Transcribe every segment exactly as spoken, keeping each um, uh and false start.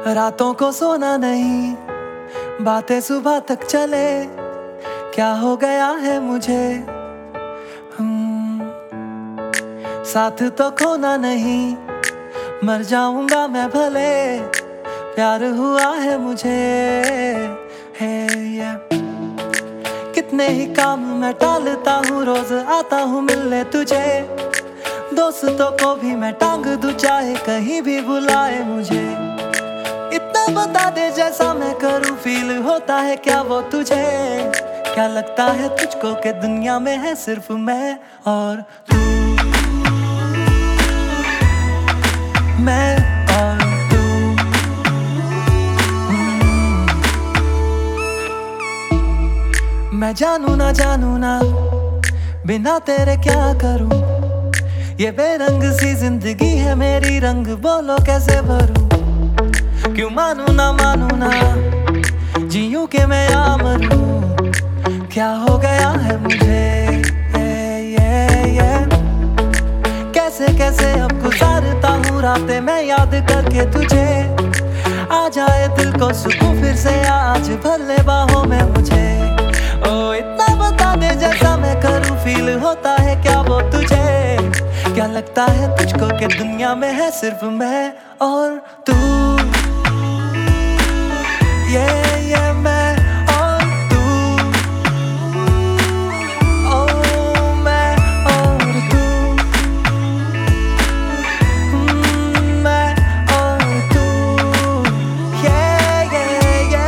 रातों को सोना नहीं, बातें सुबह तक चले। क्या हो गया है मुझे, हम्म, साथ तो खोना नहीं, मर जाऊंगा मैं भले। प्यार हुआ है मुझे, है ये कितने ही काम मैं टालता हूँ, रोज आता हूँ मिलने तुझे। दोस्तों को भी मैं टांग दूं, चाहे कहीं भी बुलाए मुझे। इतना बता दे जैसा मैं करूं, फील होता है क्या वो तुझे? क्या लगता है तुझको कि दुनिया में है सिर्फ मैं और तू, मैं और तू। मैं जानू ना जानू ना बिना तेरे क्या करूं, ये बेरंग सी जिंदगी है मेरी, रंग बोलो कैसे भरूं। क्यों मानू ना मानू ना जीऊं के मैं या मरूं, क्या हो गया है मुझे, ये ये ये कैसे कैसे अब गुजारता हूँ रातें मैं याद करके तुझे। आ जाए दिल को सुकून फिर से, आज भर ले बाहों में मुझे। ओ इतना बता दे जैसा मैं करूं, फील होता है क्या वो तुझे? क्या लगता है तुझको कि दुनिया में है सिर्फ मैं और तू, ये ये मैं और तू, ओ मैं और तू, मैं और तू, ये ये ये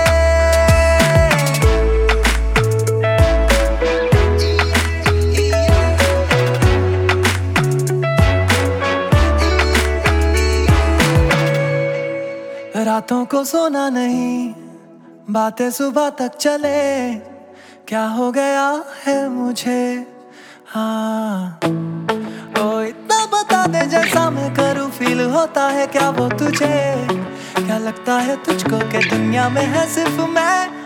रातों को सोना नहीं, बातें सुबह तक चले। क्या हो गया है मुझे, हाँ ओ इतना बता दे जैसा मैं करूं, फील होता है क्या वो तुझे? क्या लगता है तुझको कि दुनिया में है सिर्फ मैं